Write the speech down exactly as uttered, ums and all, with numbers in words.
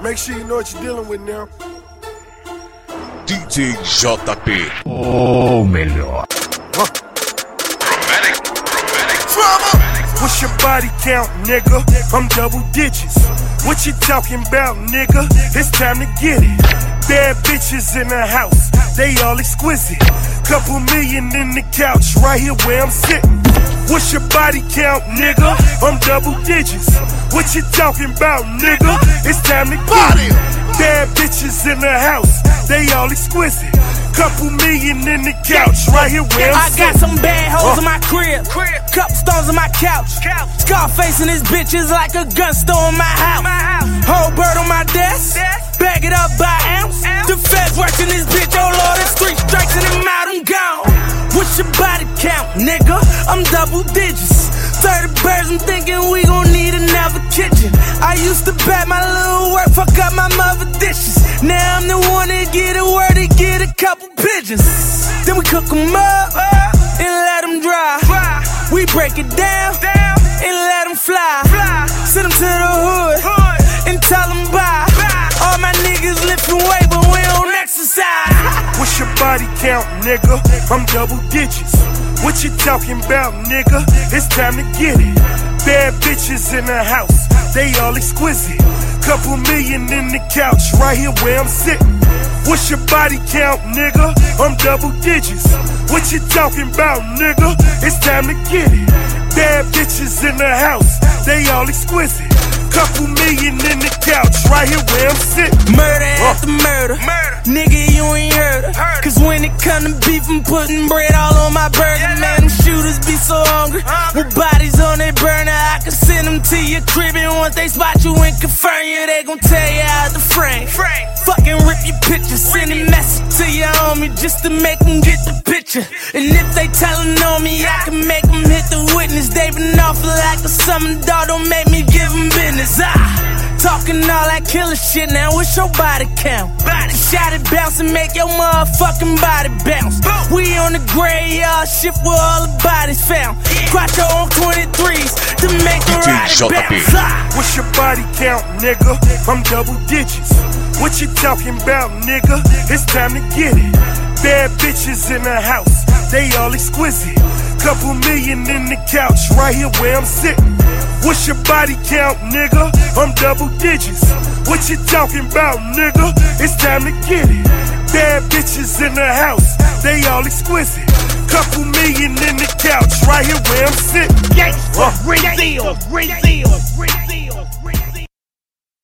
Make sure you know what you're dealing with now. D J J P. O melhor. Huh. Romantic, romantic. Drama. What's your body count, nigga? I'm double digits. What you talking about, nigga? It's time to get it. Bad bitches in the house, they all exquisite. Couple million in the couch, right here where I'm sitting. What's your body count, nigga? I'm double digits. What you talking about, nigga? It's time to get it. Bad bitches in the house, they all exquisite. Couple million in the couch, right here where I'm I sitting. got some bad hoes Uh. in my crib, couple stones in my couch. Scarface and his bitches like a gun store in my house. Whole bird on my desk, bag it up by ounce. The feds working this bitch, oh lord, the street strikes and I'm out, I'm gone. What's your body count, nigga? I'm double digits. thirty birds, I'm thinking we gon' need another kitchen. I used to bat my little work, fuck up my mother dishes. Now I'm the one that get a word to get a couple pigeons. Then we cook them up and let them dry. We break it down and let them fly. Send them to the hood and tell them bye. All my niggas lifting weight, but we don't exercise. What's your body count, nigga? I'm double digits. What you talking about, nigga? It's time to get it. Bad bitches in the house, they all exquisite. Couple million in the couch, right here where I'm sitting. What's your body count, nigga? I'm double digits. What you talking about, nigga? It's time to get it. Bad bitches in the house, they all exquisite. Couple million in the couch, right here where I'm sitting. Murder Uh. after murder. Nigga, you ain't heard her. Cause when it come to beef, I'm putting bread all on my burger. Man, them shooters be so hungry. With bodies on their burner, I can send them to your crib. And once they spot you and confirm you, they gon' tell you out the frame. Fucking rip your picture, send a message to your homie just to make them get the picture. And if they tellin' on me, I can make them hit the witness. They been awful like a summer dog, don't make me give them business. Ah, talking all that killer shit, now what's your body count? Body shot it bounce and make your motherfucking body bounce. We on the graveyard shift where all the bodies found. Crotch your own twenty-threes to make the D J ride J P. bounce. Ah. What's your body count, nigga? I'm double digits. What you talking about, nigga? It's time to get it. Bad bitches in the house, they all exquisite. Couple million in the couch, right here where I'm sitting. What's your body count, nigga? I'm double digits. What you talking about, nigga? It's time to get it. Bad bitches in the house, they all exquisite. Couple million in the couch, right here where I'm sitting. Gangsta, Brazil, Brazil.